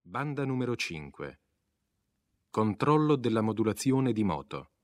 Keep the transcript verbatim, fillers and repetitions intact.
Banda numero cinque. Controllo della modulazione di moto.